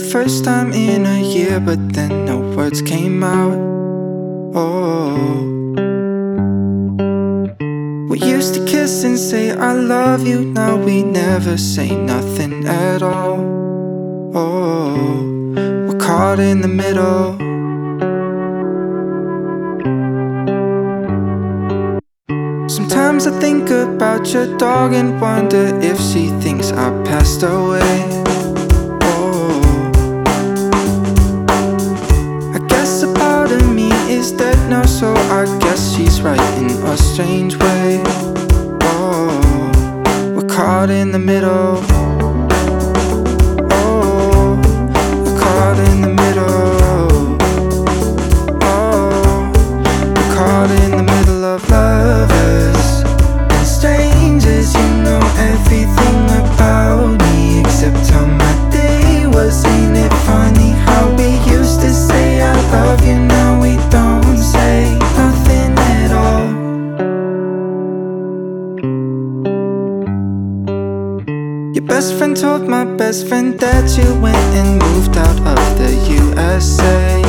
first time in a year, but then no words came out. Oh, we used to kiss and say I love you. Now we never say nothing at all. Oh, we're caught in the middle. Sometimes I think about your dog and wonder if she thinks I passed away. Oh, I guess a part of me is dead now, so I guess she's right in a strange way. Oh, we're caught in the middle. Oh, we're caught in the middle. Oh, we're caught in the middle of lovers and strangers. You know everything about me except how my day was. Ain't it funny how we used to say I love you, now we don't say nothing at all. Your best friend told my best friend that you went and moved out of the USA.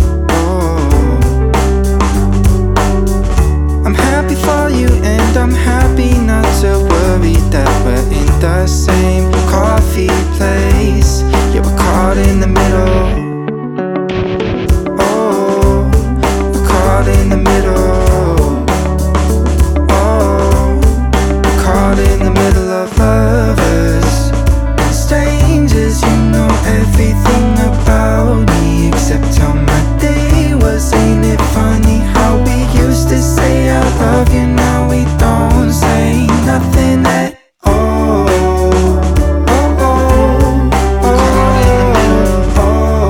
I'm happy for you and I'm happy not to worry that we're in the same coffee place. Yeah, we're caught in the middle. Oh, we're caught in the middle. Oh, we're caught in the middle of lovers and strangers. You know everything about me except how my day was. Ain't it funny how we used to say I love you, now we don't say nothing at all. Oh, oh, oh, oh,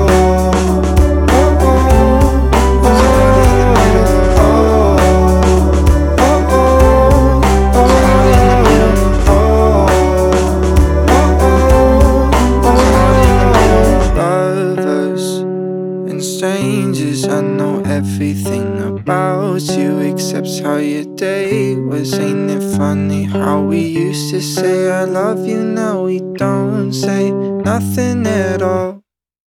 lovers and strangers. I know everything about you except how your day was. Ain't it funny how we used to say I love you, now we don't say nothing at all.